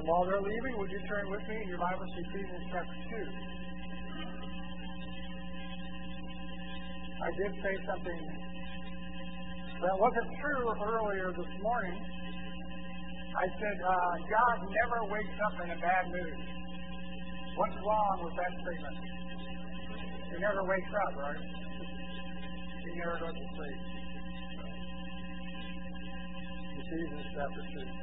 And while they're leaving, would you turn with me in your Bibles to Ephesians chapter 2? I did say something that wasn't true earlier this morning. I said, God never wakes up in a bad mood. What's wrong with that statement? He never wakes up, right? He never goes to sleep. Ephesians chapter 2.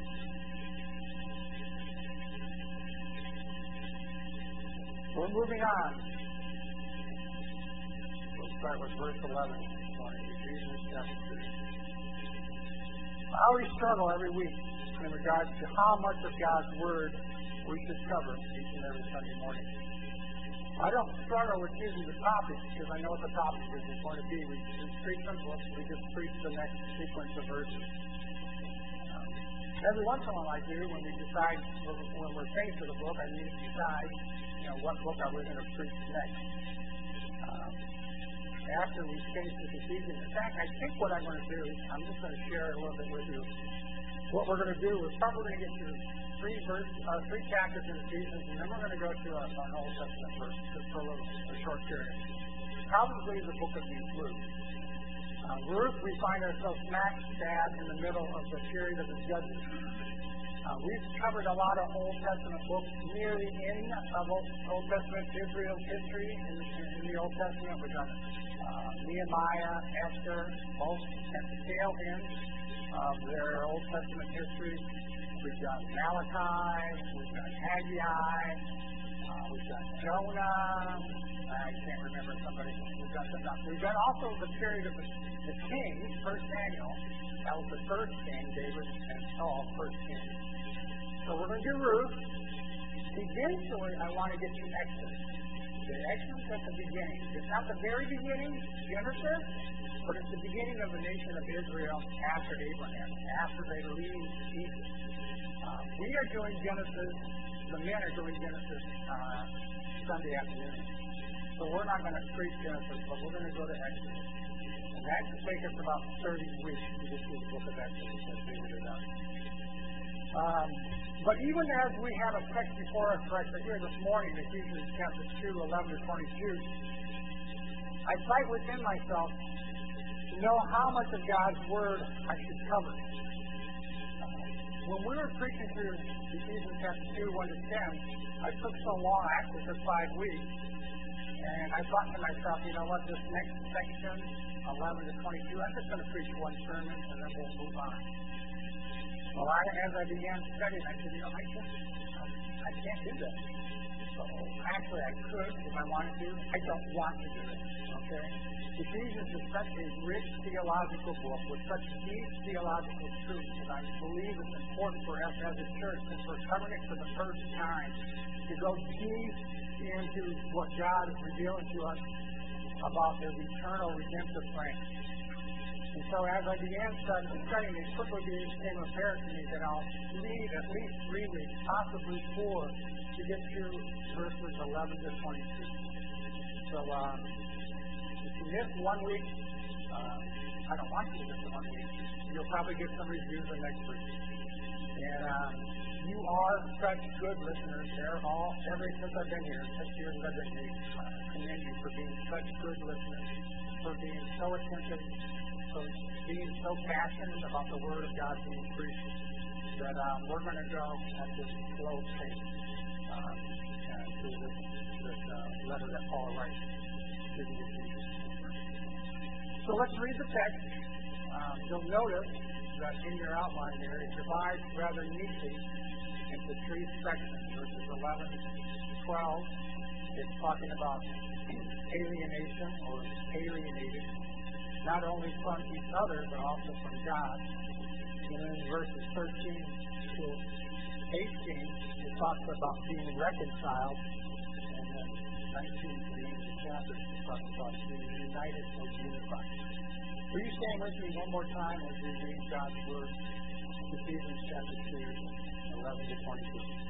We're moving on. We'll start with verse 11 this morning, Ephesians chapter 2. I always struggle every week in regards to how much of God's Word we should cover each and every Sunday morning. I don't struggle with choosing the topic because I know what the topic is going to be. We just preach some books, we just preach the next sequence of verses. Every once in a while I do, when we decide, when we're faced with a book, I need to decide, what book are we going to preach next. After we finish this Ephesians, in fact, I think what I'm going to do is I'm just going to share a little bit with you. What we're going to do is probably going to get through three chapters in Ephesians, and then we're going to go to an Old Testament verse just for a short period. Probably the book of Ruth. Ruth, we find ourselves smack dab in the middle of the period of the Judges. We've covered a lot of Old Testament books near the end of Old Testament Israel's history in the Old Testament. We've done Nehemiah, Esther, both at the tail end of their Old Testament history. We've done Malachi, we've done Haggai, we've done Jonah. I can't remember somebody. We've done some. We've done also the period of the kings, 1 Samuel. That was the first king, David and Saul, first king. So we're going to do Ruth. Eventually, I want to get to Exodus. The Exodus at the beginning. It's not the very beginning, Genesis, but it's the beginning of the nation of Israel after Abraham, after they leave Egypt. We are doing Genesis. The men are doing Genesis Sunday afternoon. So we're not going to preach Genesis, but we're going to go to Exodus. And that should take us about 30 weeks to get through the book of Exodus as we would have done. But even as we have a text before us right here this morning, Ephesians chapter 2, 11 to 22, I fight within myself to know how much of God's Word I should cover. When we were preaching through Ephesians chapter 2, 1 to 10, I took so long, I actually took 5 weeks, and I thought to myself, this next section, 11 to 22, I'm just going to preach one sermon, and then we'll move on. Well, as I began studying, I said, I can't do that. So, actually, I could if I wanted to. I don't want to do it. Okay? Ephesians is such a rich theological book with such deep theological truths that I believe it's important for us as a church, since we're covering it for the first time, to go deep into what God is revealing to us about His eternal redemptive plan. And so as I began studying, it quickly became apparent to me that I'll need at least 3 weeks, possibly 4, to get through verses 11 to 22. So if you miss 1 week, I don't want you to miss 1 week. You'll probably get some reviews the next week. And you are such good listeners. Since I've been here, 6 years that I've been here, I commend you for being such good listeners, for being so attentive, for being so passionate about the Word of God being preached, that we're going to go at this slow pace through this letter that Paul writes to the Ephesians. So let's read the text. You'll notice that in your outline there, it divides rather neatly into 3 sections. Verses 11 to 12, it's talking about alienation or alienated, not only from each other, but also from God. And then in verses 13 to 18, it talks about being reconciled. And then 19 to the end of the chapter, it talks about being united or unified. Will you stand with me one more time as we read God's Word? Ephesians chapter 2, 11 to 22.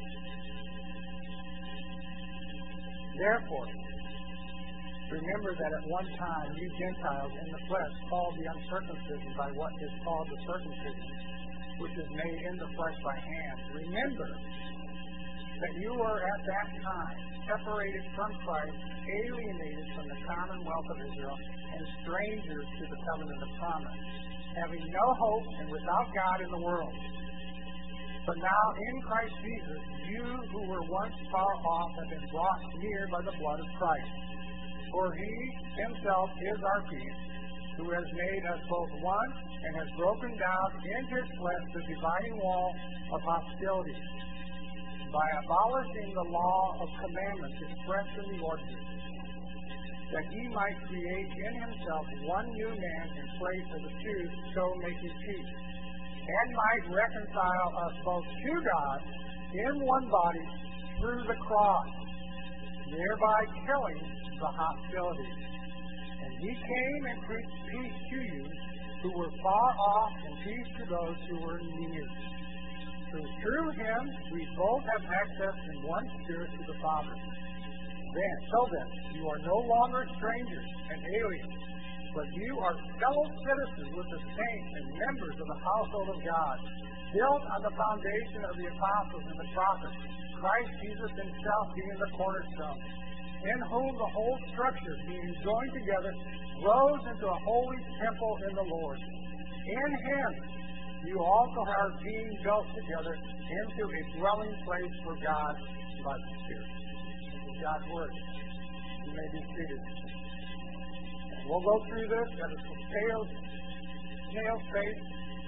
Therefore, remember that at one time you Gentiles in the flesh called the uncircumcision by what is called the circumcision, which is made in the flesh by hands. Remember that you were at that time separated from Christ, alienated from the commonwealth of Israel, and strangers to the covenant of promise, having no hope and without God in the world. But now in Christ Jesus, you who were once far off have been brought near by the blood of Christ. For he himself is our peace, who has made us both one and has broken down in his flesh the dividing wall of hostility, by abolishing the law of commandments expressed in the ordinance, that he might create in himself one new man in place of the two, so making peace, and might reconcile us both to God in one body through the cross, thereby killing the hostility. And he came and preached peace to you who were far off, and peace to those who were near. So through him we both have access in one Spirit to the Father. Then, you are no longer strangers and aliens, but you are fellow citizens with the saints and members of the household of God, built on the foundation of the apostles and the prophets, Christ Jesus himself being the cornerstone, in whom the whole structure, being joined together, grows into a holy temple in the Lord. In him you also are being built together into a dwelling place for God by the Spirit. This is God's Word. You may be seated. And we'll go through this at a snail's pace.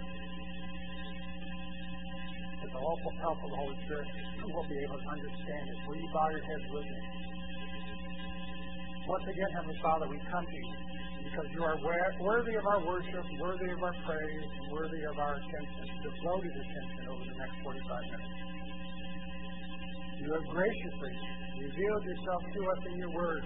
With the help of the Holy Spirit, we'll be able to understand it. Will you bow your heads with me? Once again, Heavenly Father, we come to you because you are worthy of our worship, worthy of our praise, and worthy of our attention, devoted attention over the next 45 minutes. You have graciously revealed yourself to us in your word.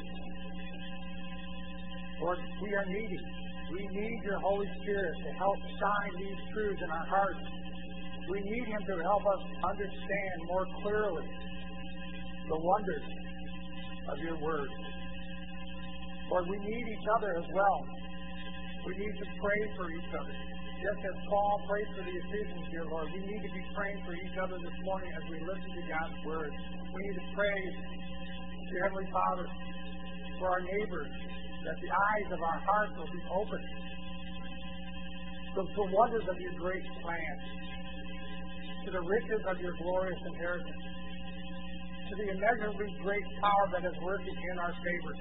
Lord, we are needy. We need your Holy Spirit to help shine these truths in our hearts. We need him to help us understand more clearly the wonders of your word. Lord, we need each other as well. We need to pray for each other. Just as Paul prayed for the Ephesians here, Lord, we need to be praying for each other this morning as we listen to God's word. We need to pray to Heavenly Father for our neighbors, that the eyes of our hearts will be opened to the wonders of your great plan, to the riches of your glorious inheritance, to the immeasurably great power that is working in our favor.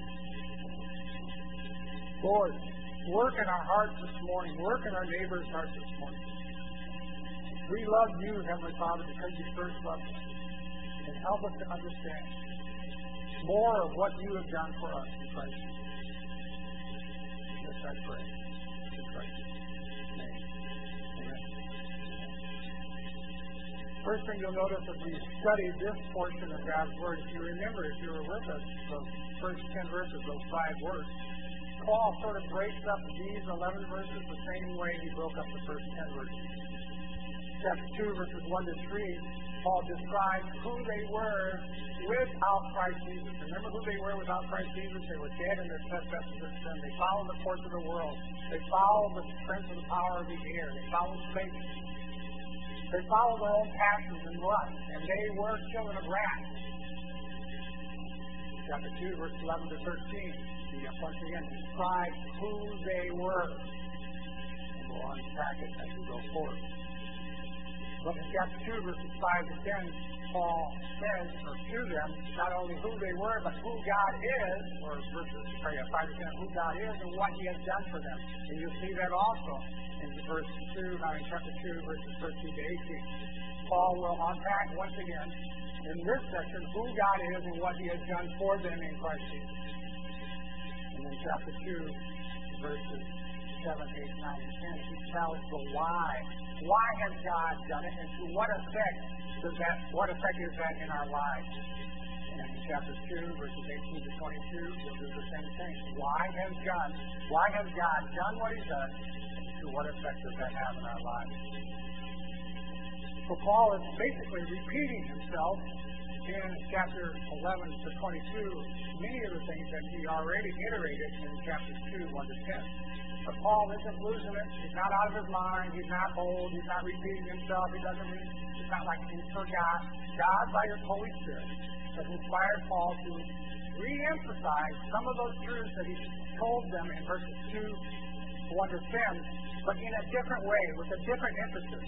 Lord, work in our hearts this morning. Work in our neighbors' hearts this morning. We love you, Heavenly Father, because you first loved us. And help us to understand more of what you have done for us in Christ. Yes, I pray. In Christ's name. Amen. First thing you'll notice as we study this portion of God's Word, if you remember, if you were with us, those first 10 verses, those 5 words, Paul sort of breaks up these 11 verses the same way he broke up the first 10 verses. Chapter 2, verses 1 to 3, Paul describes who they were without Christ Jesus. Remember who they were without Christ Jesus? They were dead in their trespasses and sin. They followed the course of the world. They followed the prince of the power of the air. They followed Satan. They followed their own passions and lusts, and they were children of wrath. Chapter 2, verses 11 to 13. Once again, describe who they were. And we'll unpack it as we go forward. But in chapter 2, verses 5 to 10, Paul says to them not only who they were, but who God is, or verses 5 to 10, who God is and what he has done for them. And you'll see that also in verse 2, in chapter 2, verses 13 to 18. Paul will unpack once again in this section who God is and what he has done for them in Christ Jesus. And in chapter 2, verses 7, 8, 9, and 10, he tells the why. Why has God done it, and to what effect is that in our lives? And in chapter 2, verses 18 to 22, he'll do the same thing. Why has God done what he does, and to what effect does that have in our lives? So Paul is basically repeating himself in chapter 11 to 22, many of the things that he already iterated in chapters 2, 1 to 10. But Paul isn't losing it. He's not out of his mind. He's not old. He's not repeating himself. He's not like he forgot. God, by His Holy Spirit, has inspired Paul to re-emphasize some of those truths that he told them in verses 2 to 1 to 10, but in a different way, with a different emphasis.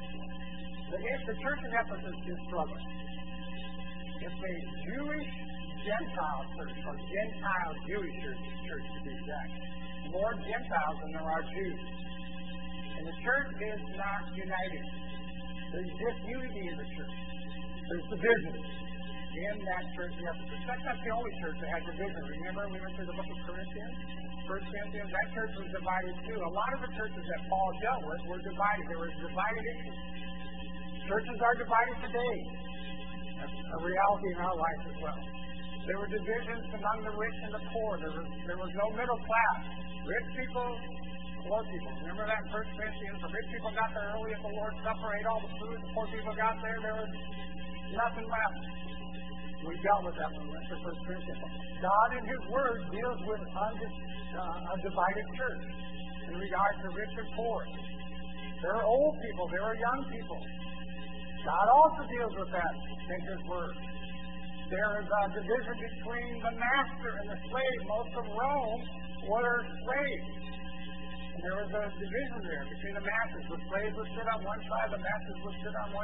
The church in Ephesus is struggling. It's a Jewish Gentile church, or Gentile Jewish church to be exact. More Gentiles than there are Jews. And the church is not united. There's disunity in the church. There's division in that church in Ephesus. That's not the only church that had division. Remember, we went through the book of Corinthians? 1 Corinthians, that church was divided too. A lot of the churches that Paul dealt with were divided. There were divided issues. Churches are divided today. That's a reality in our life as well. There were divisions among the rich and the poor. There was no middle class. Rich people, poor people. Remember that in 1 Corinthians? The rich people got there early at the Lord's Supper, ate all the food. The poor people got there was nothing left. We dealt with that when we went to 1 Corinthians. God in His Word deals with a divided church in regard to rich and poor. There are old people. There are young people. God also deals with that in His Word. There is a division between the master and the slave. Most of Rome were slaves. And there was a division there between the masters. The slaves would sit on one side, the masters would sit on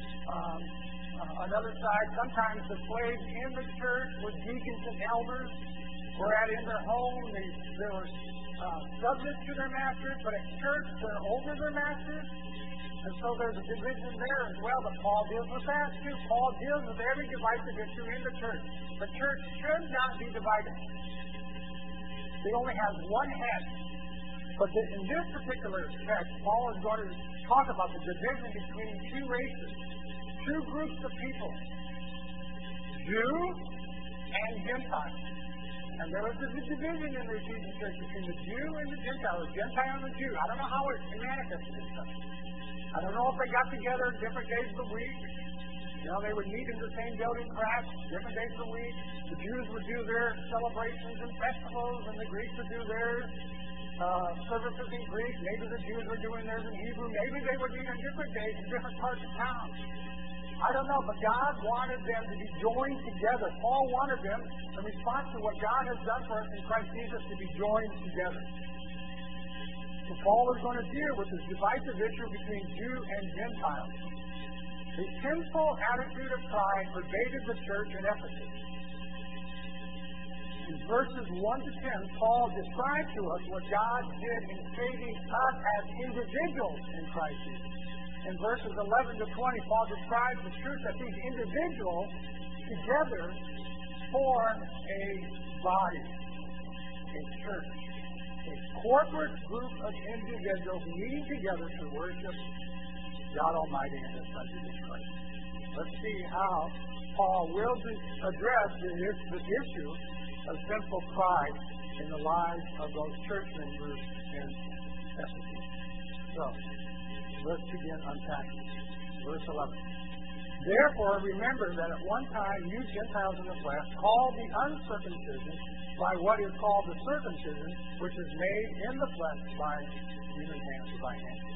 another side. Sometimes the slaves in the church were deacons and elders, whereas in their home they were subject to their masters, but at church they're over their masters. And so there's a division there as well, but Paul deals with that too. Paul deals with every divisive issue in the church. The church should not be divided. It only has one head. But in this particular text, Paul is going to talk about the division between two races, two groups of people, Jew and Gentile. And there was a division in the Ephesian church between the Jew and the Gentile, the Gentile and the Jew. I don't know how it manifested itself. I don't know if they got together different days of the week. They would meet in the same building, perhaps, different days of the week. The Jews would do their celebrations and festivals, and the Greeks would do their services in Greek. Maybe the Jews were doing theirs in Hebrew. Maybe they were doing different days in different parts of town. I don't know, but God wanted them to be joined together. Paul wanted them, in response to what God has done for us in Christ Jesus, to be joined together. So Paul is going to deal with this divisive issue between Jew and Gentile. The sinful attitude of pride pervaded the church in Ephesus. In verses 1 to 10, Paul described to us what God did in saving us as individuals in Christ Jesus. In verses 11 to 20, Paul describes the truth that these individuals together form a body, a church. A corporate group of individuals meeting together to worship God Almighty and His Son Jesus Christ. Let's see how Paul will address the issue of sinful pride in the lives of those church members in Ephesus. So, let's begin unpacking. Verse 11. Therefore, remember that at one time you Gentiles in the flesh called the uncircumcision by what is called the circumcision, which is made in the flesh by human hands or by hand.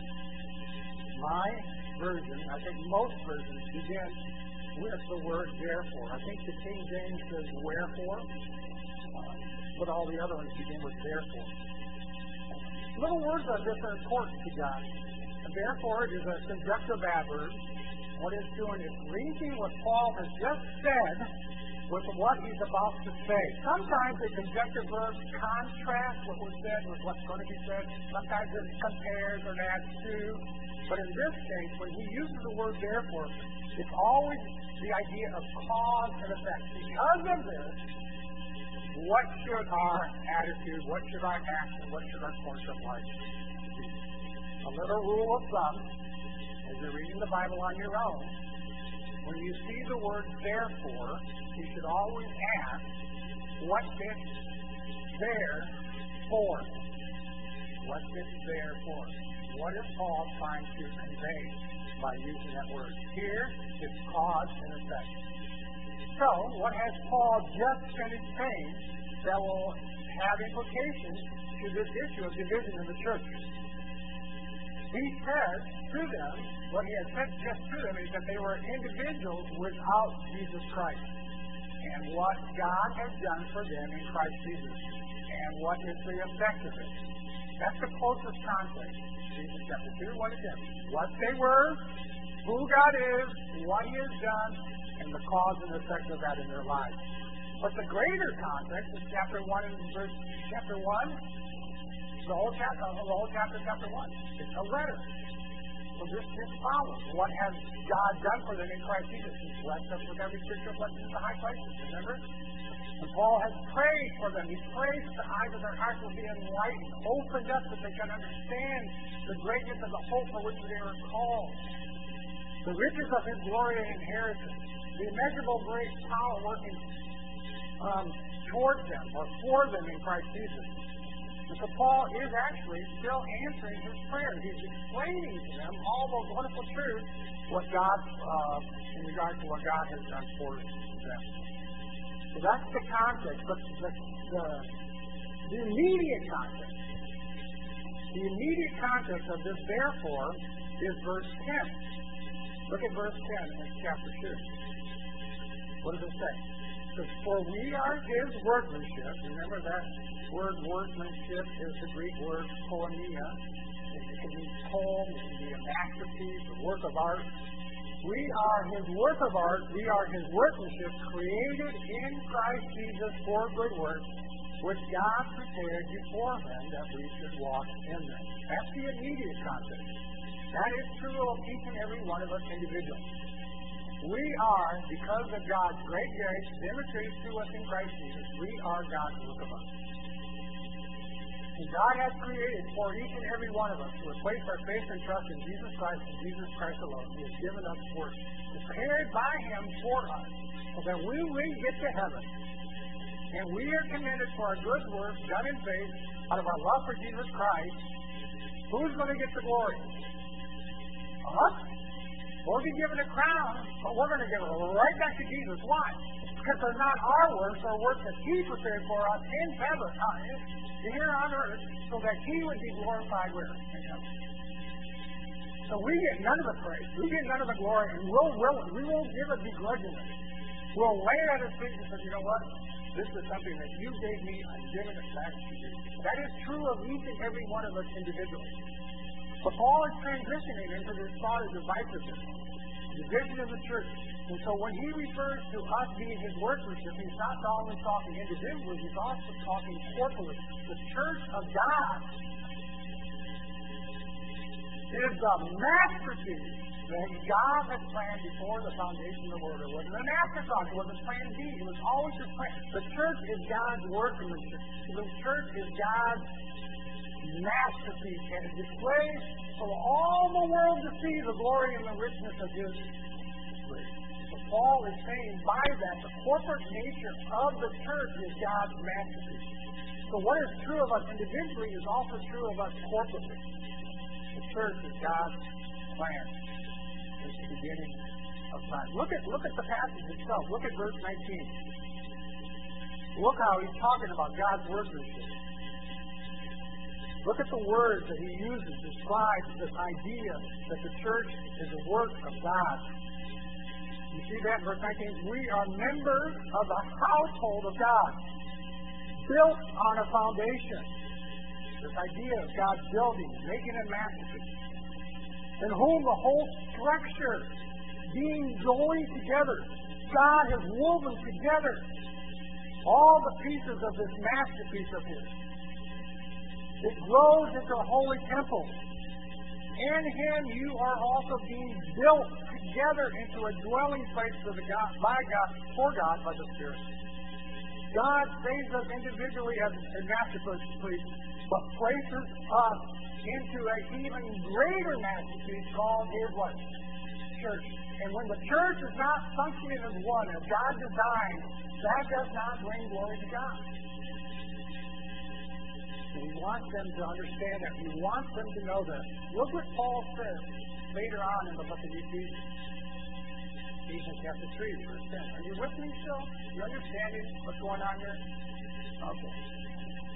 My version, I think most versions, begin with the word therefore. I think the King James says wherefore, but all the other ones begin with therefore. Little words like this are important to God. And therefore, it is a conjunctive adverb. What it's doing is linking what Paul has just said with what he's about to say. Sometimes a conjunctive verb contrasts what was said with what's going to be said. Sometimes it compares or adds to. But in this case, when he uses the word therefore, it's always the idea of cause and effect. Because of this, what should our attitude, what should our action, what should our course of life be? A little rule of thumb, as you're reading the Bible on your own, when you see the word therefore, you should always ask, what's it there for? What's it there for? What is Paul trying to convey by using that word? Here, it's cause and effect. So, what has Paul just finished saying that will have implications to this issue of division in the church. He says to them, what he had said just to them is that they were individuals without Jesus Christ. And what God has done for them in Christ Jesus. And what is the effect of it. That's the closest context. Jesus chapter 2, what is it? What they were, who God is, what He has done, and the cause and effect of that in their lives. But the greater context is chapter 1 and verse chapter 1. The whole chapter, chapter 1. It's a letter. So this follows. What has God done for them in Christ Jesus? He's blessed us with every spiritual blessing in the high places. Remember? And Paul has prayed for them. He prays that the eyes of their hearts will be enlightened, opened up so they can understand the greatness of the hope for which they were called, the riches of His glory and inheritance, the immeasurable grace, power working towards them or for them in Christ Jesus. And so Paul is actually still answering his prayer. He's explaining to them all those wonderful truths, what God, in regard to what God has done for them. So that's the context. But the immediate context. The immediate context of this therefore is verse 10. Look at verse 10 in chapter 2. What does it say? It says, for we are His workmanship. Remember that word workmanship is the Greek word koinonia. It can mean poem, it can be a masterpiece, a work of art. We are His work of art. We are His workmanship, created in Christ Jesus for good works, which God prepared beforehand that we should walk in them. That's the immediate context. That is true of each and every one of us individually. We are, because of God's great grace demonstrated to us in Christ Jesus, we are God's work of art. And God has created for each and every one of us to place our faith and trust in Jesus Christ and Jesus Christ alone. He has given us work prepared by Him for us, so that when we get to heaven and we are commended for our good works done in faith out of our love for Jesus Christ, who's going to get the glory? Us? We'll be given a crown, but we're going to give it right back to Jesus. Why? Because they're not our works, or works that He prepared for us in heaven, here on earth, so that He would be glorified with us in heaven. So we get none of the praise, we get none of the glory, and we won't give it begrudgingly. We'll lay it at His feet and say, you know what? This is something that You gave me, I'm giving it back to You. That is true of each and every one of us individually. But Paul is transitioning into this thought of divisiveness, division of the church. And so when he refers to us being His workmanship, he's not only talking individually, he's also talking corporately. The church of God is the masterpiece that God had planned before the foundation of the world. It wasn't an afterthought. It wasn't plan B. It was always His plan. The church is God's workmanship. The church is God's masterpiece, and it displays for all the world to see the glory and the richness of His grace. So Paul is saying by that the corporate nature of the church is God's masterpiece. So what is true of us individually is also true of us corporately. The church is God's plan since the beginning of time. Look at the passage itself. Look at verse 19. Look how he's talking about God's workmanship. Look at the words that he uses to describe this idea that the church is a work of God. You see that in verse 19? We are members of the household of God, built on a foundation. This idea of God building, making a masterpiece, in whom the whole structure being joined together, God has woven together all the pieces of this masterpiece of His. It grows into a holy temple. In Him you are also being built together into a dwelling place for God by the Spirit. God saves us individually as a masterpiece, but places us into an even greater masterpiece called His what? Church. And when the church is not functioning as one, as God designed, that does not bring glory to God. We want them to understand that. We want them to know that. Look what Paul says later on in the book of Ephesians. Ephesians chapter 3, verse 10. Are you with me still? You understanding what's going on here? Okay.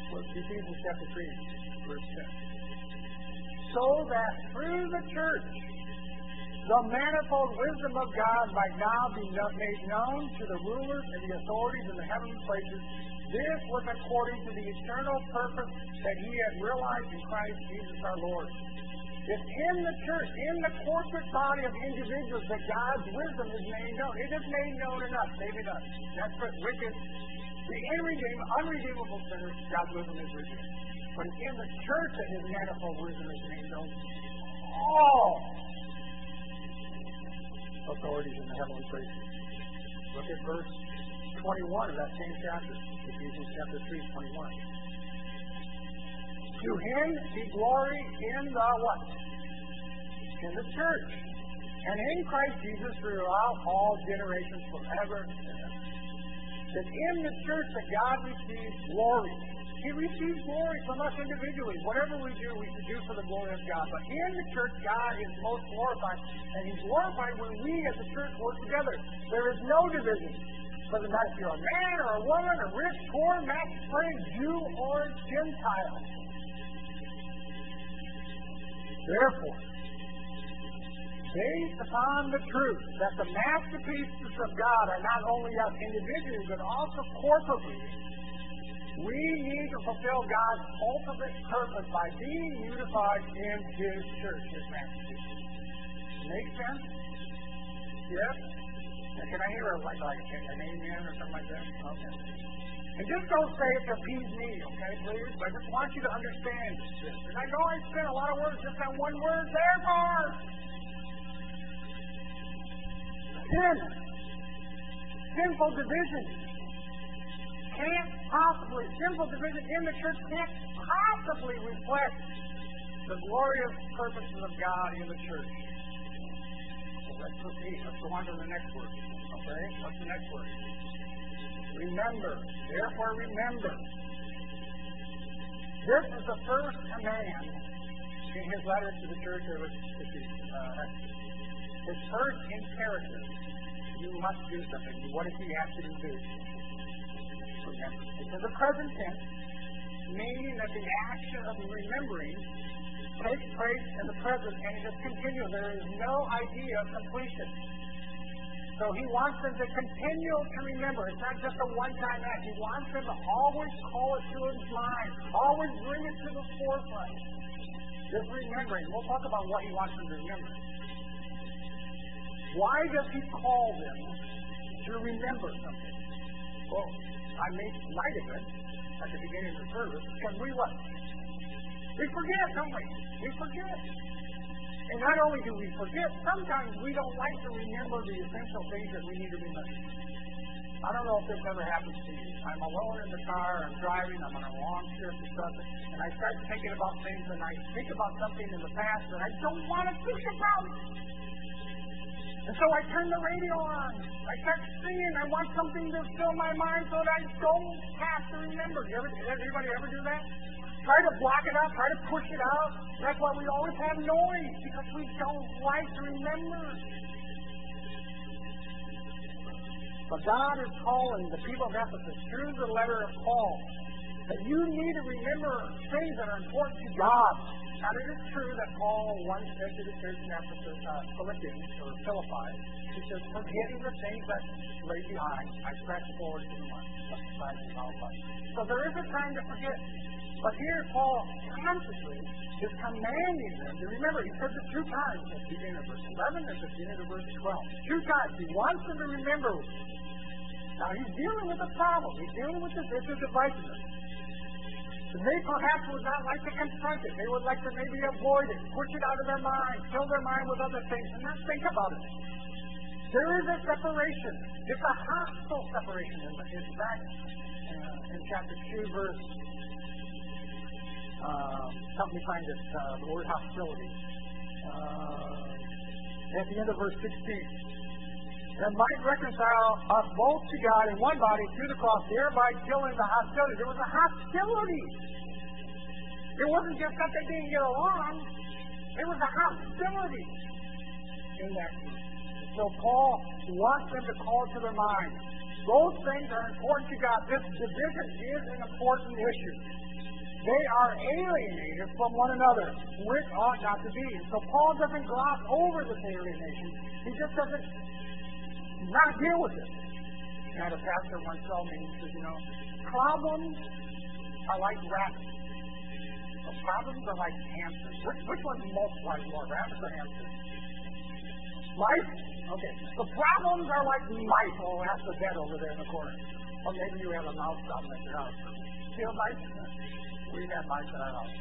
Ephesians chapter 3, verse 10. So that through the church, the manifold wisdom of God might now be made known to the rulers and the authorities in the heavenly places. This was according to the eternal purpose that He had realized in Christ Jesus our Lord. It's in the church, in the corporate body of individuals, that God's wisdom is made known. It is made known in us, David does. That's what wicked, the unredeemable sinners, God's wisdom is revealed. But it's in the church that His manifold wisdom is made known. All authorities in the heavenly places. Look at verse 21 of that same chapter, Ephesians chapter 3, 21. To Him be glory in the what? In the church. And in Christ Jesus throughout all generations forever and ever. That in the church that God receives glory. He receives glory from us individually. Whatever we do, we should do for the glory of God. But in the church, God is most glorified. And He's glorified when we as a church work together. There is no division. Doesn't matter if you're a man or a woman, or rich, poor, match, slave, Jew, or Gentile. Therefore, based upon the truth that the masterpieces of God are not only us individually, but also corporately, we need to fulfill God's ultimate purpose by being unified in His church, His masterpiece. Make sense? Yes? Can I hear an amen or something like that? Okay. And just don't say it to appease me, okay, please? But I just want you to understand this. And I know I spent a lot of words just on one word, therefore. Sin. Sinful division. Sinful division in the church can't possibly reflect the glorious purposes of God in the church. So let's proceed. Let's go on to the next word. Okay? What's the next word? Remember. Therefore, remember. This is the first command in his letter to the church of Ephesus. His first imperative. You must do something. What does he ask you to do? Remember. It's in the present tense, meaning that the action of remembering takes place in the present and it is continual. There is no idea of completion. So he wants them to continue to remember. It's not just a one-time act. He wants them to always call it to his mind, always bring it to the forefront. Just remembering. We'll talk about what he wants them to remember. Why does he call them to remember something? Well, I made light of it at the beginning of the service because we what? We forget, don't we? We forget. And not only do we forget, sometimes we don't like to remember the essential things that we need to remember. I don't know if this ever happens to you. I'm alone in the car, I'm driving, I'm on a long trip or something, and I start thinking about things, and I think about something in the past that I don't want to think about. And so I turn the radio on. I start singing. I want something to fill my mind so that I don't have to remember. Everybody ever do that? Try to block it out. Try to push it out. That's why we always have noise, because we don't like to remember. But God is calling the people of Ephesus through the letter of Paul that you need to remember things that are important to God. Now, it is true that Paul once said to the church in Ephesus, Philippians, or Philippi, he says, forgetting the things that lay behind, I press forward to the mark. So there is a time to forget. But here Paul consciously is commanding them to remember. He says it 2 times at the beginning of verse 11 and at the beginning of verse 12. 2 times. He wants them to remember. Now, he's dealing with a problem. He's dealing with this issue of divisiveness. And they perhaps would not like to confront it. They would like to maybe avoid it, push it out of their mind, fill their mind with other things, and not think about it. There is a separation. It's a hostile separation. In fact, in chapter 2, verse, help me find it, the word hostility. At the end of verse 16. And might reconcile us both to God in one body through the cross, thereby killing the hostility. There was a hostility. It wasn't just that they didn't get along. There was a hostility in that. So Paul wants them to call to their mind. Those things are important to God. This division is an important issue. They are alienated from one another, which ought not to be. So Paul doesn't gloss over this alienation. He just doesn't not deal with it. I had a pastor once tell me, he says, problems are like rabbits. So problems are like hamsters. Which one multiplies more, rabbits or hamsters? Mice? Okay. The problems are like mice. Oh, that's the bed over there in the corner. Or maybe you have a mouse problem at your house. Still mice? We have mice at our house.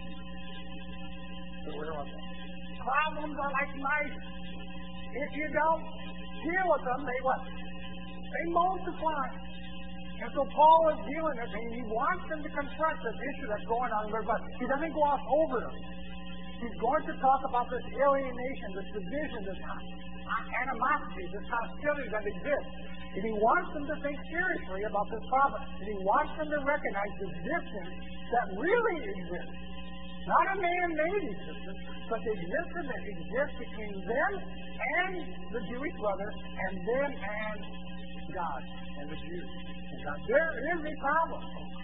So where was it? Problems are like mice. If you don't deal with them, they what? They multiply. And so Paul is dealing with it, and he wants them to confront this issue that's going on there, but he doesn't go off over them. He's going to talk about this alienation, this division, this animosity, this hostility that exists. And he wants them to think seriously about this problem. And he wants them to recognize the distance that really exists. Not a man-made existence, but the existence that exists between them and the Jewish brothers, and them and God and the Jews. And God. There is a problem.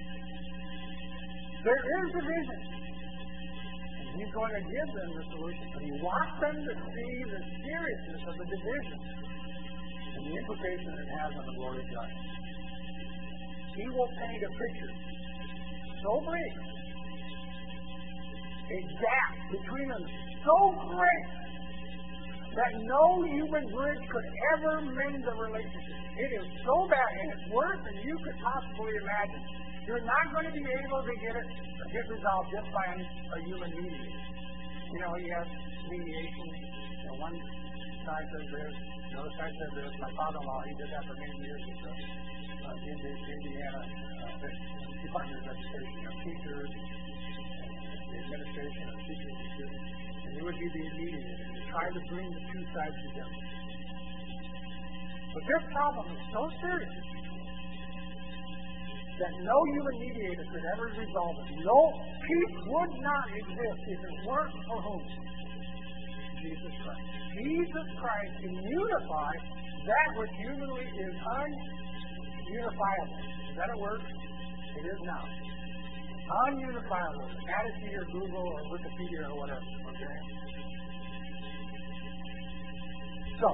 There is division. And he's going to give them the solution. But he wants them to see the seriousness of the division and the implication it has on the glory of God. He will paint a picture so great, a gap between them so great, that no human bridge could ever mend the relationship. It is so bad, and it's worse than you could possibly imagine. You're not going to be able to get resolved just by a human mediator. You have mediation. One side says this, the other side says this. My father-in-law, he did that for many years with the Indiana Department of Education, teachers, the administration of teachers and students. And he would be the mediator. Try to bring the two sides together. But this problem is so serious that no human mediator could ever resolve it. No peace would not exist if it weren't for whom? Jesus Christ. Jesus Christ can unify that which humanly is ununifiable. Is that a word? It is now. Ununifiable. Add it to your Google or Wikipedia or whatever. Okay? So,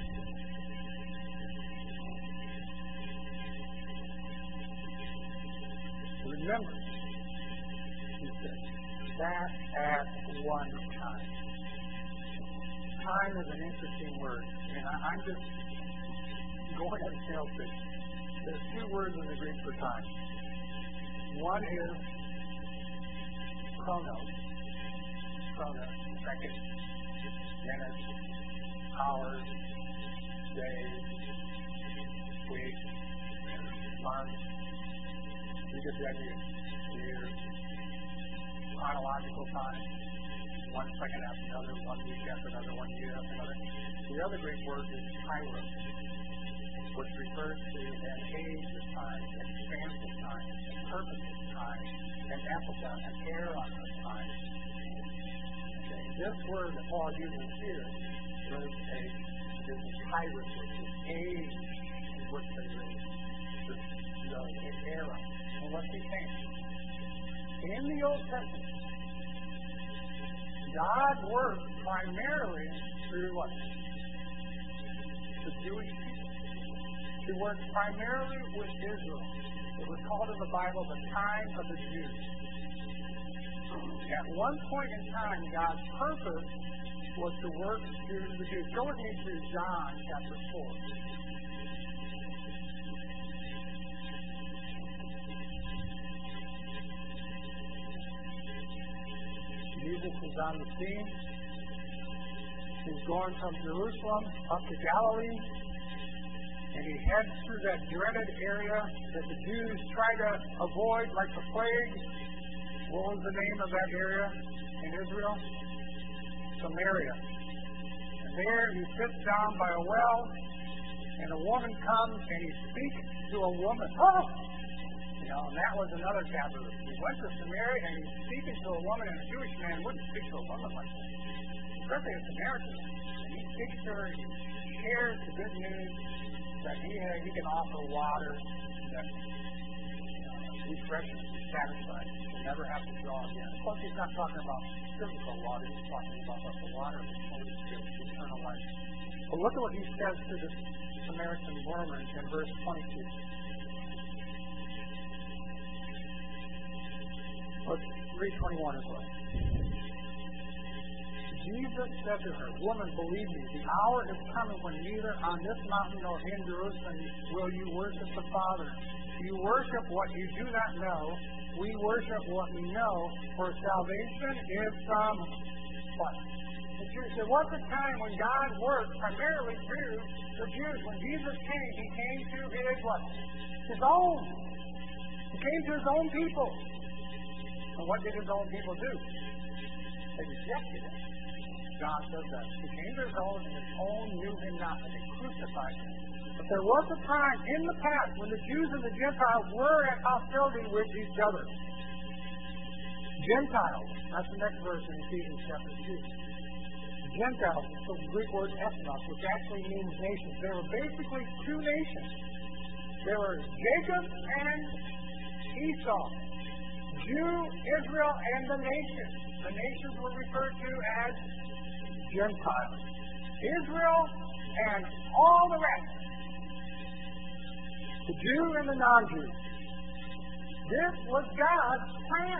remember, he said, that at one time. Time is an interesting word, and I'm just going at a sales pitch. There's two words in the Greek for time. One is chronos, seconds, minutes, hours, days, weeks, months. You get the idea. Years. Chronological time. 1 second after another, 1 week after another, 1 year after another. The other Greek word is kairos, which refers to an age of time, an expanse of time, a purpose of time, an epocha, an era of time. Okay. This word that Paul uses here is this kairos, which is age in which they live. The era. And what's he saying? In the Old Testament, God worked primarily through what? The Jewish people. He worked primarily with Israel. It was called in the Bible the time of the Jews. At one point in time, God's purpose was to work through the Jews. Go with me to John chapter 4. Jesus is on the scene. He's going from Jerusalem up to Galilee, and he heads through that dreaded area that the Jews try to avoid like the plague. What was the name of that area in Israel? Samaria. And there he sits down by a well, and a woman comes, and he speaks to a woman. Oh! And that was another taboo. He went to Samaria, and he's speaking to a woman, and a Jewish man wouldn't speak to a woman like that. Especially a Samaritan. And he speaks to her, he shares the good news that he can offer water that refreshes, satisfied. You'll never have to draw again. Of course, he's not talking about physical water. He's talking about the water of the Holy Spirit, eternal life. But look at what he says to this Samaritan woman in verse 22. Look, 3:21 as well. Jesus said to her, "Woman, believe me, the hour is coming when neither on this mountain nor in Jerusalem will you worship the Father. You worship what you do not know. We worship what we know, for salvation is from what? The Jews. There was a time when God worked primarily through the Jews. When Jesus came, he came to his what? His own. He came to his own people. And what did his own people do? They rejected him. John says that. He came to his own, and his own knew him not, and they crucified him. But there was a time in the past when the Jews and the Gentiles were at hostility with each other. Gentiles, that's the next verse in Ephesians chapter 2. Gentiles, it's the Greek word ethnos, which actually means nations. There were basically two nations. There were Jacob and Esau. Jew, Israel, and the nations. The nations were referred to as Gentiles. Israel and all the rest. The Jew and the non-Jew. This was God's plan.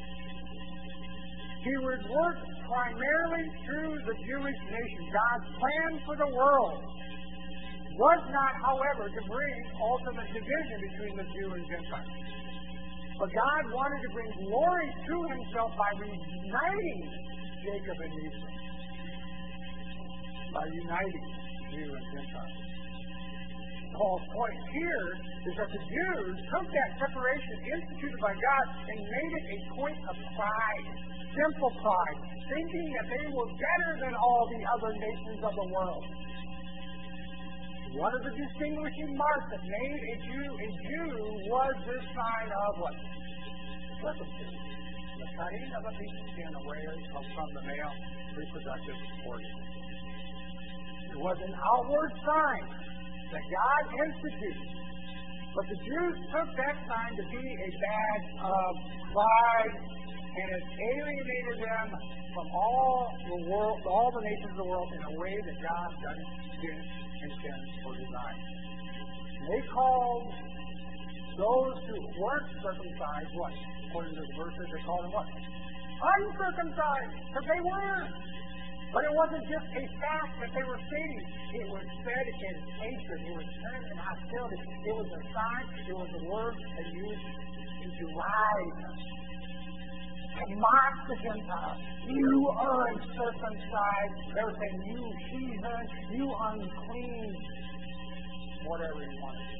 He would work primarily through the Jewish nation. God's plan for the world was not, however, to bring ultimate division between the Jew and Gentile. But God wanted to bring glory to himself by reuniting Jacob and Esau. By uniting Jew and Gentile. Paul's point here is that the Jews took that separation instituted by God and made it a point of pride, simple pride, thinking that they were better than all the other nations of the world. One of the distinguishing marks that made a Jew was this sign of what? Circumcision. The cutting of a piece of skin away from the male reproductive organ. It was an outward sign that God instituted. But the Jews took that sign to be a badge of pride, and it alienated them from all the nations of the world in a way that God didn't intend or design. They called those who weren't circumcised what? According to the verses, they called them what? Uncircumcised, because they weren't. But it wasn't just a fact that they were stating. It was said in hatred. It was said in hostility. It was a sign. It was a word they used to deride, to mock the Gentiles. You uncircumcised. They were saying, you heathen, you unclean, whatever you wanted.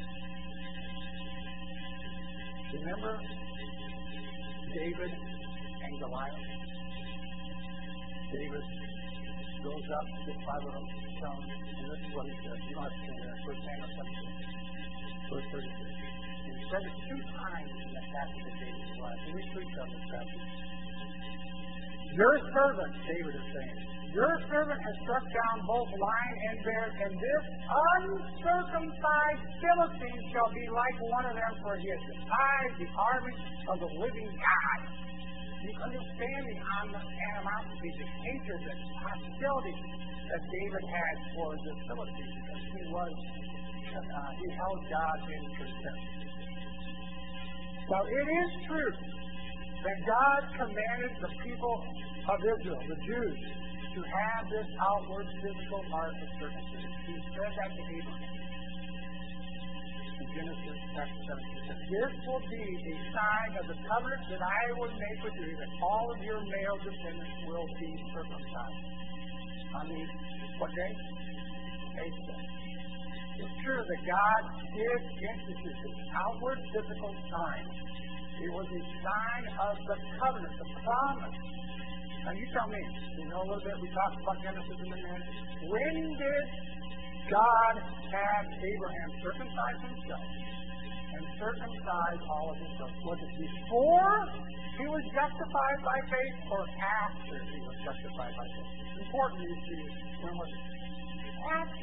Remember David and Goliath? David goes up to the 5 of them, and this is what he says. You don't have to say that. 1 Samuel 17, verse 36. And he said it 2 times in that passage of David's life. And we preach on this passage. Your servant, David is saying, your servant has struck down both lion and bear, and this uncircumcised Philistine shall be like one of them, for he has despised the army of the living God. You understand the animosity, the hatred, the hostility that David had for the Philistines, because he held God in contempt. Now, it is true that God commanded the people of Israel, the Jews, to have this outward physical mark of circumcision. He said that to Abraham. In Genesis chapter 17, this will be a sign of the covenant that I will make with you, that all of your male descendants will be circumcised. On what day? 8th day. It's true that God did institute this outward physical sign. It was a sign of the covenant, the promise. Now you tell me, you know a little bit, we talked about Genesis in a minute. When did God have Abraham circumcise himself and circumcise all of his sons? Was it before he was justified by faith or after he was justified by faith? It's important you see when was it? After.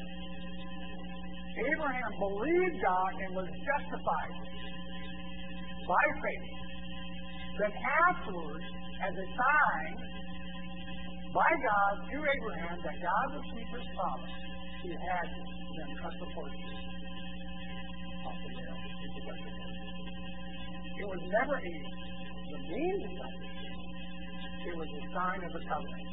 Abraham believed God and was justified by faith. Then afterwards, as a sign by God to Abraham that God would keep his promise, he had them cut the portion off the male to keep the lesser portion. It was never the means of salvation. It was a sign of the covenant.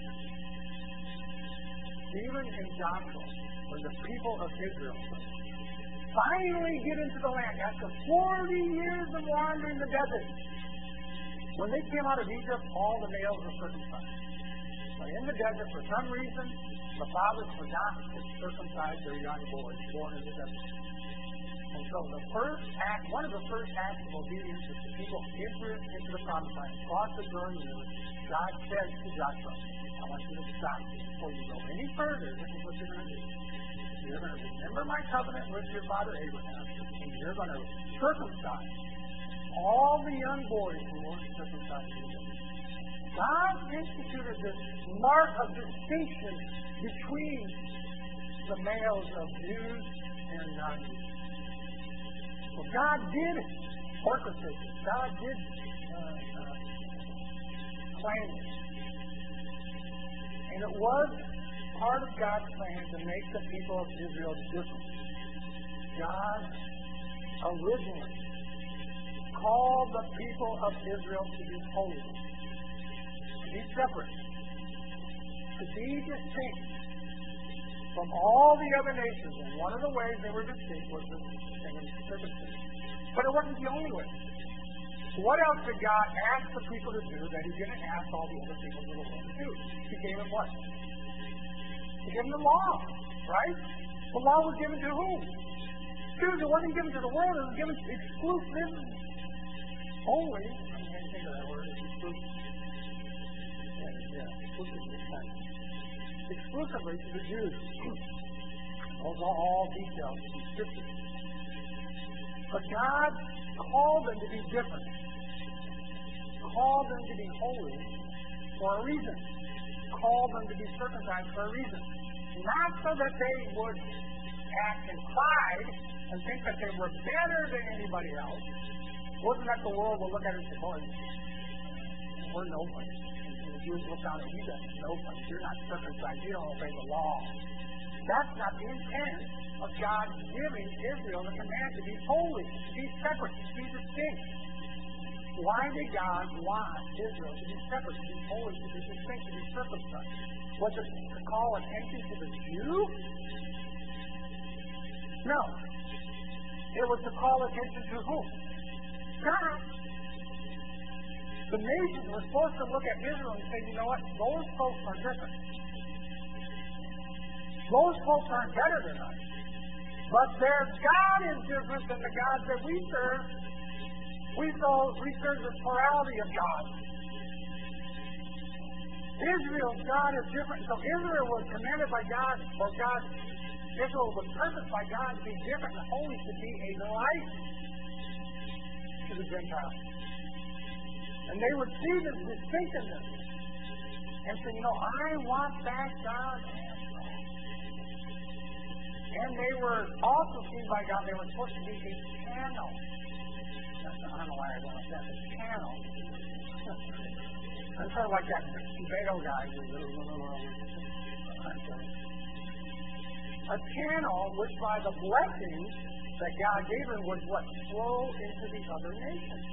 Even in Joshua, when the people of Israel finally get into the land after 40 years of wandering the desert, when they came out of Egypt, all the males were circumcised. But in the desert, for some reason, the fathers forgot to circumcise their young boys born in the desert. And so the first act, one of the first acts of obedience is the people enter into the promised land, cross the Jordan River. God says to Joshua, I want you to stop before you go any further. This is what you're going to do. You're going to remember my covenant with your father Abraham, and you're going to circumcise all the young boys who weren't circumcised. God instituted this mark of distinction between the males of Jews and non-Jews. So God did orchestrate this. God did plan it. And it was part of God's plan to make the people of Israel different. God originally called the people of Israel to be holy, to be separate, to be distinct from all the other nations. And one of the ways they were distinct was the circumcision. But it wasn't the only way. What else did God ask the people to do that he didn't ask all the other people of the world to do? He gave them what? He gave them the law, right? The law was given to whom? Jews. It wasn't given to the world. It was given exclusively, only, I can't think of that word, it's exclusive. Exclusively to the Jews. Those are all details in Scripture. But God called them to be different. Called them to be holy for a reason. Called them to be circumcised for a reason. Not so that they would act in pride and think that they were better than anybody else. Wasn't that the world will look at it and say, boy, we're nobody. And the Jews look down at you guys, nobody. You're not circumcised. You don't obey the law. That's not the intent of God giving Israel the command to be holy, to be separate, to be distinct. Why did God want Israel to be separate, to be holy, to be distinct, to be circumcised? Was it to call attention to the Jew? No. It was to call attention to whom? God. The nations were supposed to look at Israel and say, you know what? Those folks are different. Those folks aren't better than us. But their God is different than the God that we serve. We serve the plurality of God. Israel's God is different. So Israel was commanded by God, Israel was purposed by God to be different and holy, to be a light to the Gentiles. And they would see this distinctiveness and say, I want that God. And they were also seen by God, they were supposed to be a channel. I don't know why I went like that, a channel. I'm sort of like that tomato guy. A channel which by the blessings that God gave them would flow into the other nations.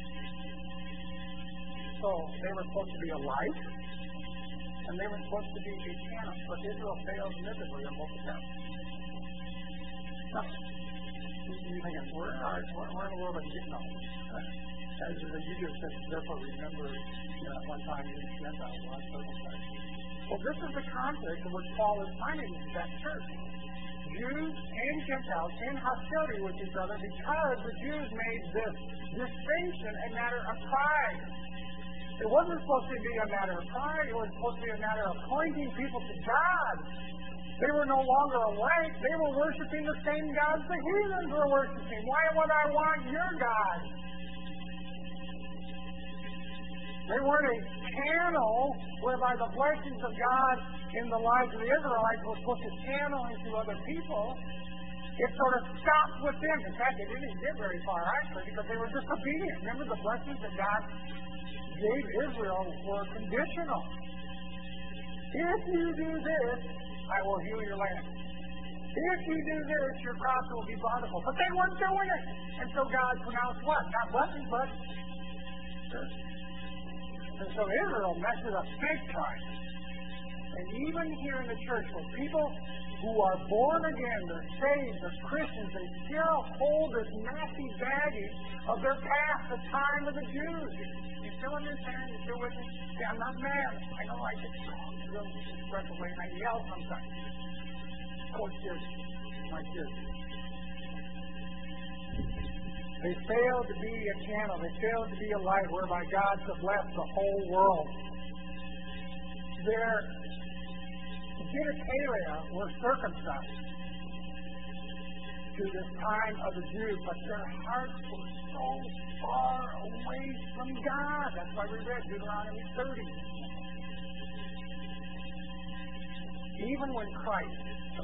So they were supposed to be a light, and they were supposed to be a channel. But Israel failed miserably on both accounts. Now, you're thinking, where in the world are you getting all this? As you just said, therefore remember at one time you Gentiles were uncircumcised. Well, this is the context in which Paul is finding that church. Jews and Gentiles in hostility with each other because the Jews made this distinction a matter of pride. It wasn't supposed to be a matter of pride. It was supposed to be a matter of pointing people to God. They were no longer alike. They were worshiping the same gods the heathens were worshiping. Why would I want your God? They weren't a channel whereby the blessings of God in the lives of the Israelites were supposed to channel into other people. it sort of stopped with them. In fact, it didn't get very far, actually, because they were disobedient. Remember, the blessings that God gave Israel were conditional. If you do this, I will heal your land. If you do this, your crops will be bountiful. But they weren't doing it. And so God pronounced what? Not blessing, but curse. And so Israel messes up big time. And even here in the church, where people who are born again, they're saved, they're Christians, they still hold this nasty baggage of their past, the time of the Jews. You still understand? You still with me? See, I'm not mad. I know I get real expressive way and I yell sometimes. Of course, kids, my kids. They failed to be a channel. They failed to be a light whereby God could bless the whole world. Their genitalia were circumcised to this time of the Jews, but their hearts were so far away from God. That's why we read Deuteronomy 30. Even when Christ,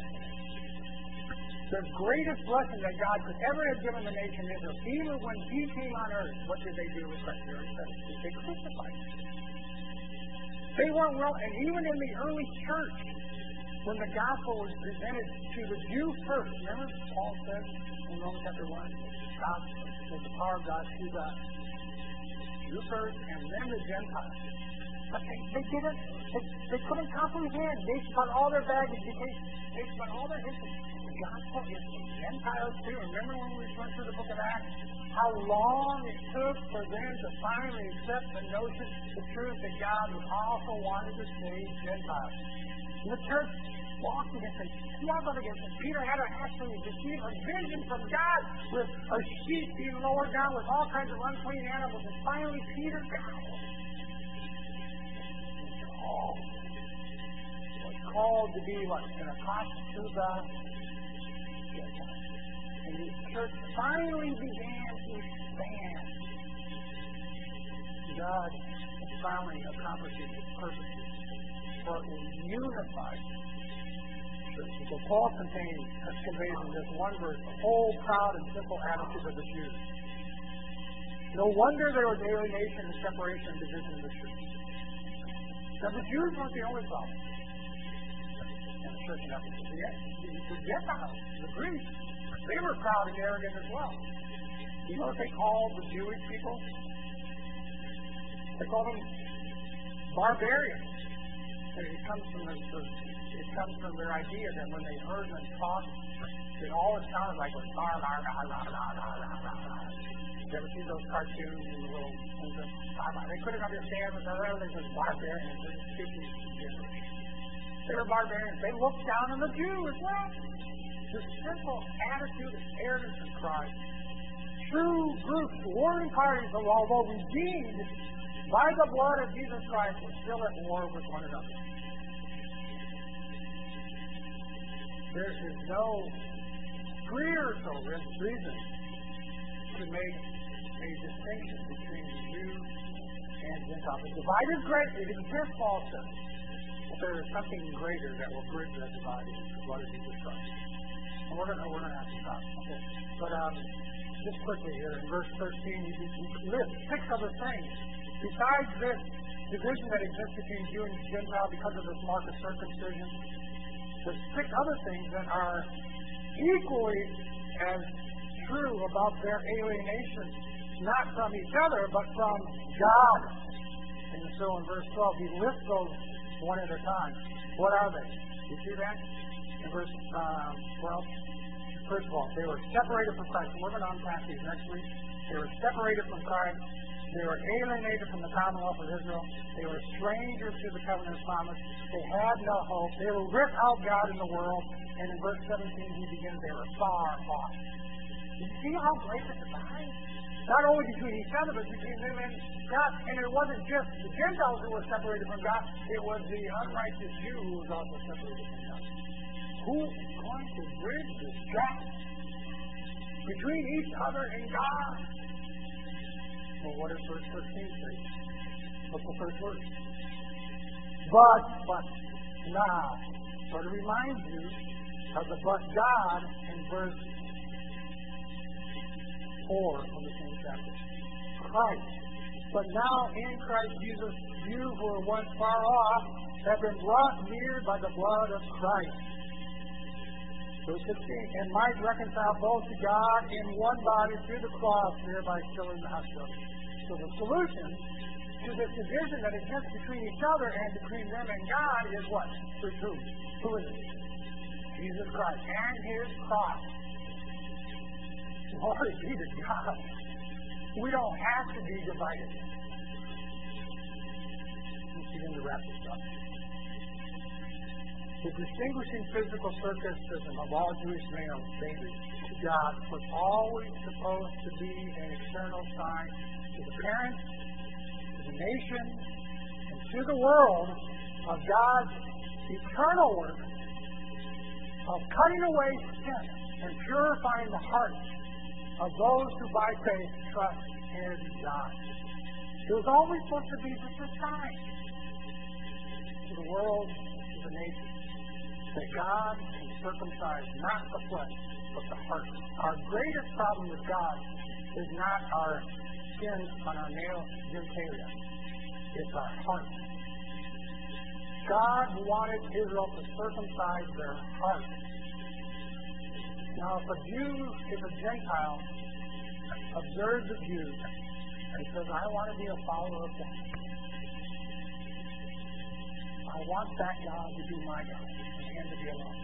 the greatest blessing that God could ever have given the nation Israel, even when He came on earth, what did they do with Christ? They crucified Him. They weren't well, and even in the early church, when the gospel was presented to the Jew first, remember Paul said in Romans chapter 1, God was the power of God to the Jew first, and then the Gentiles. But they didn't, they couldn't comprehend. They spun all their baggage, they spun all their history. The gospel is for Gentiles too. Remember when we went through the book of Acts? How long it took for them to finally accept the notion, the truth that God also wanted to save Gentiles. And the church walked against them, struggled against them. Peter had to actually receive a vision from God with a sheep being lowered down with all kinds of unclean animals. And finally, Peter was called to be what? An apostle to the Gentiles. And the church finally began to expand. God is finally accomplishing His purposes for a unified church. So Paul conveys in this one verse the whole proud and simple attitude of the Jews. No wonder there was alienation and separation and division in the church. Now the Jews weren't the only problem in the church in Ephesus. The Gentiles, the Greeks, they were proud and arrogant as well. You know what they called the Jewish people? They called them barbarians. And it comes from their idea that when they heard them talk, it always sounded like it was bar, bar, bar, bar, bar, bar, bar, bar, bar. You ever see those cartoons and the little things that bar, bar? They couldn't understand what they're really just barbarians. They're just speaking gibberish. They were barbarians. They looked down on the Jew as well. The simple attitude of arrogance and pride. True groups, warring parties, although redeemed by the blood of Jesus Christ, were still at war with one another. There is no spiritual reason to make a distinction between the Jews and Gentiles. The divide is great. It exists also. But there is something greater that will bridge that divide, which is the blood of Jesus Christ. And we're going to have to stop. Okay. But just quickly here, in verse 13, he lists 6 other things. Besides this division that exists between Jew and Gentile because of this mark of circumcision, there's 6 other things that are equally as true about their alienation, not from each other, but from God. And so in verse 12, he lists those one at a time. What are they? You see that? In verse 12, first of all, they were separated from Christ. And we're going to unpack these next week. They were separated from Christ. They were alienated from the commonwealth of Israel. They were strangers to the covenant promise. They had no hope. They were without God in the world. And in verse 17, he begins, they were far off. You see how great the divide? Not only between each other, but between them and God. And it wasn't just the Gentiles who were separated from God. It was the unrighteous Jew who was also separated from God. Who is going to bridge this gap between each other and God? Well, what does verse 13 say? What's the first word? But now. So to remind you But God in verse 4 of the same chapter. Christ. But now in Christ Jesus, you who were once far off have been brought near by the blood of Christ. Verse 16, and might reconcile both to God in one body through the cross, thereby killing the hostility. So the solution to this division that exists between each other and between them and God is what? Through who? Who is it? Jesus Christ and His cross. Glory be to God. We don't have to be divided. Let's begin to wrap this up. The distinguishing physical circumcision of all Jewish males, babies, to God was always supposed to be an external sign to the parents, to the nation, and to the world of God's eternal work of cutting away sin and purifying the hearts of those who by faith trust in God. It was always supposed to be just a sign to the world, to the nation, that God can circumcise not the flesh, but the heart. Our greatest problem with God is not our sins on our male genitalia. It's our heart. God wanted Israel to circumcise their heart. Now, if a Gentile observes a Jew and says, I want to be a follower of God, I want that God to be my God and Him to be alone.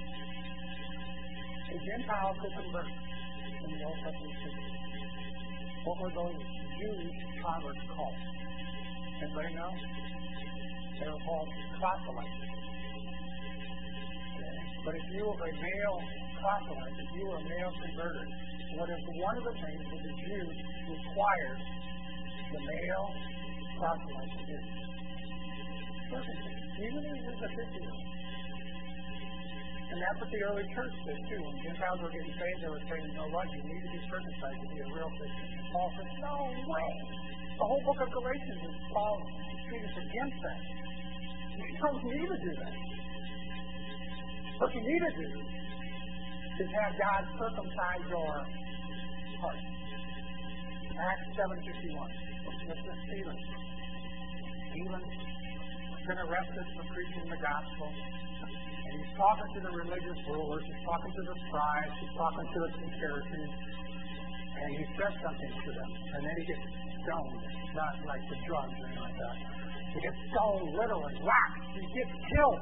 A Gentile could convert in the Old Testament system. What were those Jewish converts called? Anybody know? They were called proselytes. Okay. But if you were a male proselyte, if you were a male converted, what is one of the things that the Jews required the male proselyte to do? Circumcision. Even if it was a 50-year-old. And that's what the early church did too. When Gentiles were getting saved, they were saying, you know what, you need to be circumcised to be a real Christian. And Paul said, no way. The whole book of Galatians is Paul speaks against that. You don't need to do that. What you need to do is have God circumcise your heart. Acts 7:51. This is Stephen. Stephen's been arrested for preaching the gospel. And he's talking to the religious rulers, he's talking to the scribes, he's talking to the Pharisees, and he says something to them. And then he gets stoned, not like the drugs or anything like that. He gets stoned literally, whacked, he gets killed.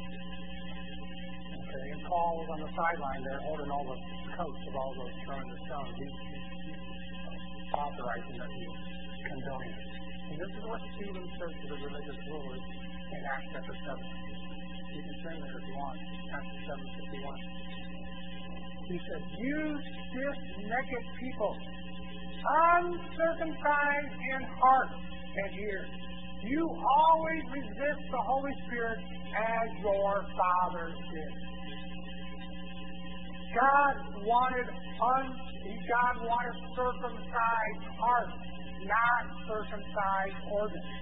Okay, and Paul was on the sideline there holding all the coats of all those throwing the stones. He's authorizing that, he's condoning it. And this is what Stephen says to the religious rulers in Acts chapter 7. You can turn there if you want. Acts 7:51. He says, you stiff-necked people, uncircumcised in heart and ears, you always resist the Holy Spirit as your fathers did. God wanted circumcised hearts, not circumcised organs.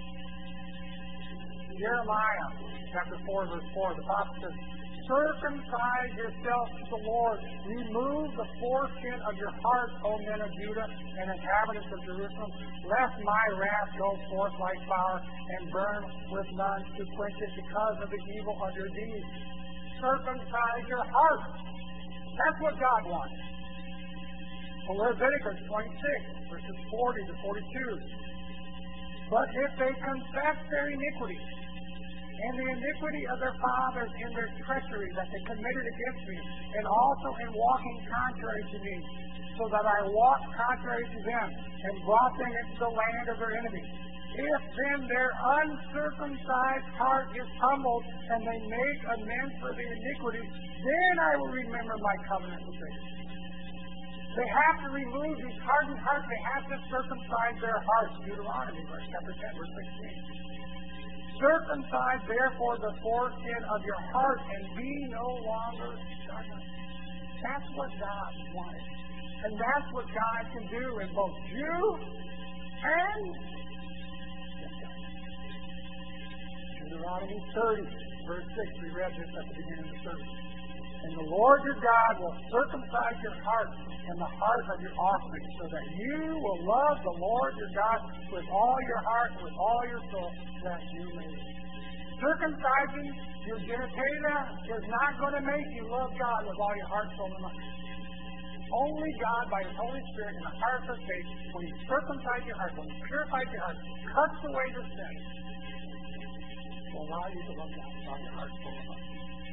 Jeremiah chapter 4, verse 4, the prophet says, circumcise yourself to the Lord. Remove the foreskin of your heart, O men of Judah and inhabitants of Jerusalem, lest my wrath go forth like fire and burn with none to quench it because of the evil of your deeds. Circumcise your heart. That's what God wants. From Leviticus 26, verses 40 to 42. But if they confess their iniquity, and the iniquity of their fathers in their treachery that they committed against me, and also in walking contrary to me, so that I walked contrary to them, and brought them into the land of their enemies. If then their uncircumcised heart is humbled, and they make amends for the iniquity, then I will remember my covenant with them. They have to remove these hardened hearts. They have to circumcise their hearts. Deuteronomy, chapter 10, verse 16. Circumcise therefore the foreskin of your heart and be no longer stubborn. That's what God wanted. And that's what God can do in both Jew and Gentile. Deuteronomy 30, verse 6, we read this at the beginning of the service. And The Lord your God will circumcise your heart and the heart of your offspring, so that you will love the Lord your God with all your heart and with all your soul, that you may live. Circumcising your genitalia is not going to make you love God with all your heart, soul, and mind. Only God, by His Holy Spirit and the heart of faith, when He circumcises your heart, when He purifies your heart, cuts away the sin, will allow you to love God with all your heart, soul, and mind.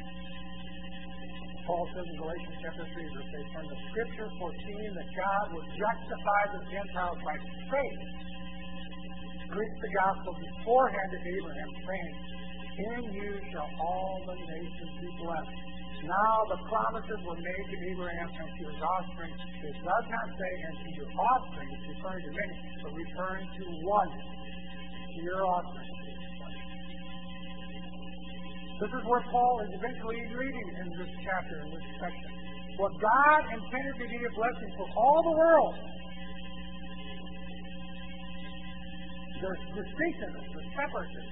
Paul says in Galatians chapter 3, verse 8, "And the Scriptures foreseeing that God would justify the Gentiles by faith, preached the gospel beforehand to Abraham, saying, In you shall all the nations be blessed. Now the promises were made to Abraham and to his offspring. It does not say, and to your offspring," it's referring to many, but referring to one, to your offspring. This is where Paul is eventually reading in this chapter, in this section. What God intended to be a blessing for all the world. There's distinctiveness, there's separateness.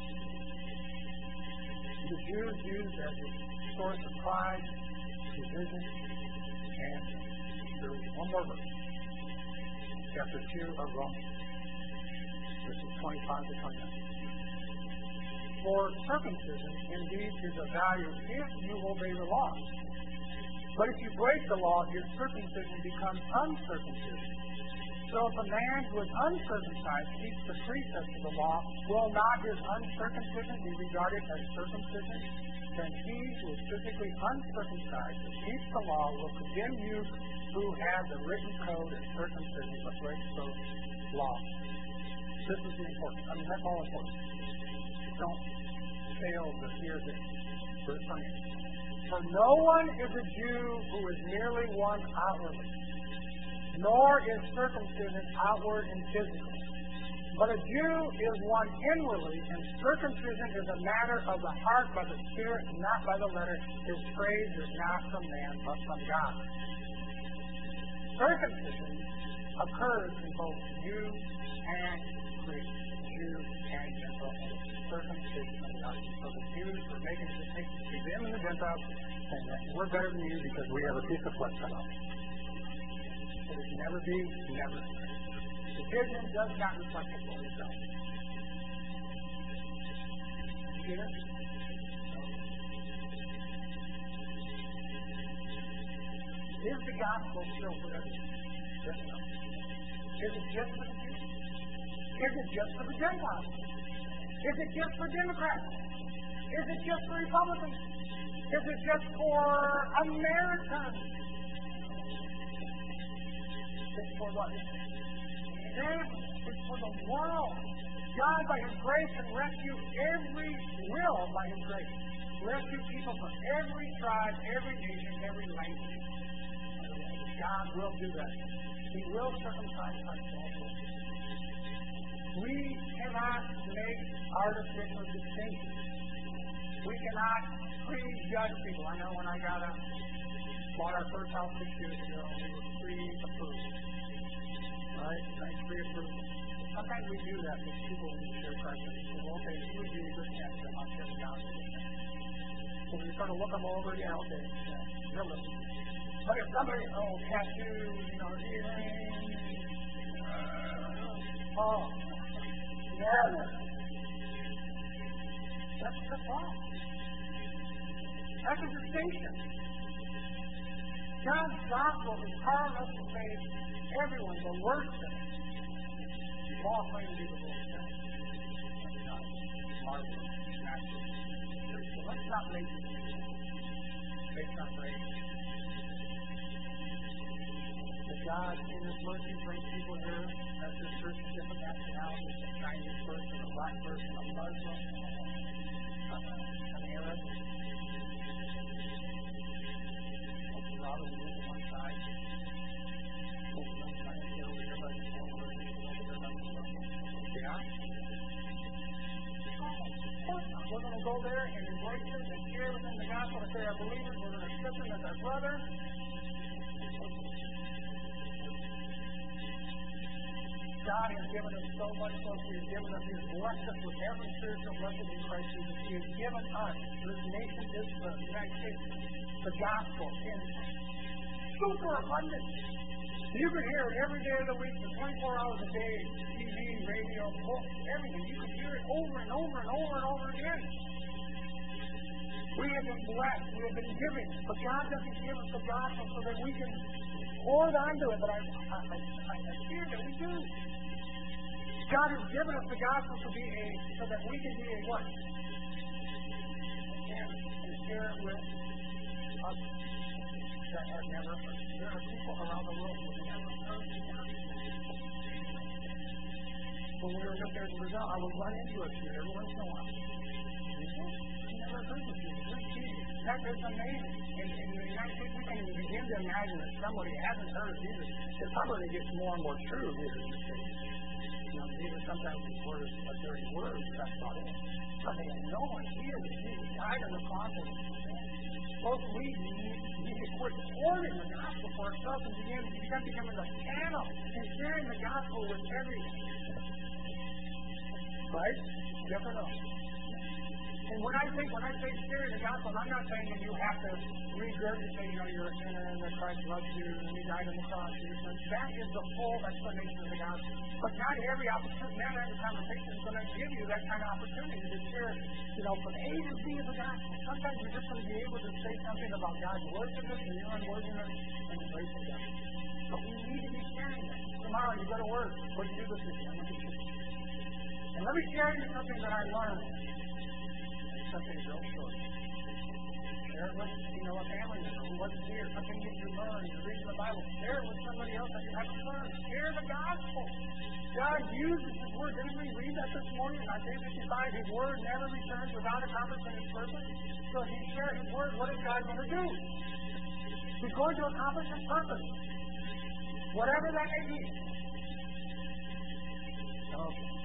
The Jews used as a source of pride, division, and there is one more verse. Chapter 2 of Romans, verses 25 to 29. "For circumcision indeed is of value if you obey the law. But if you break the law, your circumcision becomes uncircumcision. So if a man who is uncircumcised keeps the precepts of the law, will not his uncircumcision be regarded as circumcision? Then he who is physically uncircumcised and keeps the law will condemn you who have the written code of circumcision but breaks the law." This is the important. That's all important. Don't fail to hear this verse from me. "For no one is a Jew who is merely one outwardly, nor is circumcision outward and physical. But a Jew is one inwardly, and circumcision is a matter of the heart by the Spirit, not by the letter. His praise is not from man, but from God." Circumcision occurs in both Jew and Greek. Jew and Gentile. Circumcision of the heart. So the Jews were making a distinction between them and the Gentiles, saying that we're better than you because we have a piece of flesh cut off. It is never be, never. Division does not reflect the Lord itself. You get it? Is the gospel still for everyone? Yes, no. Is it just for the Jews? Is it just for the Gentiles? Is it just for Democrats? Is it just for Republicans? Is it just for Americans? It's for what? It's for the world. God, by His grace, can rescue every will by His grace. Rescue people from every tribe, every nation, every language. God will do that. He will circumcise hearts also. We cannot make artificial distinctions. We cannot prejudge people. I know when I bought our first house 6 years ago, we were pre-approved. Right? Nice pre-approval. Sometimes we do that with people who share Christ. We say, well, okay, you would be a good candidate. I'll share the gospel with them. So we start to look them over, yeah, okay, they're listening. But if somebody, tattoos, earrings, never. That's the problem. That's a distinction. God's gospel is calling us to face everyone, the worst thing. We all claim to be the worst thing. Marvelous, natural. So let's not make it based on race. That God, in His mercy, brings people here as this church of different nationalities, a Chinese person, a black person, a Muslim, an Arab. Rather than look at one side, over one side, get over here by the wall, over there. Yeah? We're going to go there and embrace them and share with them the gospel if they are believers. We're going to accept them as our brother. God has given us so much so He has given us, He has blessed us with every spiritual blessing in Christ Jesus. He has given us, this nation, the United States, the gospel in super abundance. You could hear it every day of the week for 24 hours a day, TV, radio, books, everything. You could hear it over and over and over and over again. We have been blessed. We have been giving. But God doesn't give us the gospel so that we can hold on to it. But I fear that we do. God has given us the gospel so that we can be a what? And share it with others that have never heard. There are people around the world who have never heard the gospel. When we were looking at the result, I would run into it here every once in a while. Never heard of Jesus. That is amazing. In the United States, we can begin to imagine that somebody hasn't heard of Jesus. It probably gets more and more true here in the States. Jesus sometimes his word is a dirty word, that's about it. But they have no idea that Jesus died on the cross. Folks, we need to quit hoarding the gospel for ourselves and begin becoming a channel and sharing the gospel with everyone. Right? Yes or no? And when I say sharing the gospel, I'm not saying that you have to regurgitate, you're a sinner and that Christ loves you and He died on the cross. That is the full explanation of the gospel. But not every opportunity, not every conversation is going to give you that kind of opportunity to share, from A to Z of the gospel. Sometimes you're just going to be able to say something about God's worthiness and your unworthiness and the grace of God. But we need to be sharing that. Tomorrow you go to work. What do you do this weekend? I'm going to share. And let me share you something that I learned. Something real short. Share it with, a family member who wasn't here. Something that you learned. You're reading the Bible. Share it with somebody else that you haven't learned. Share the gospel. God uses His word. Didn't we read that this morning in Isaiah 55? His word never returns without accomplishing His purpose. So if you share His word, what is God going to do? He's going to accomplish His purpose. Whatever that may be. Okay.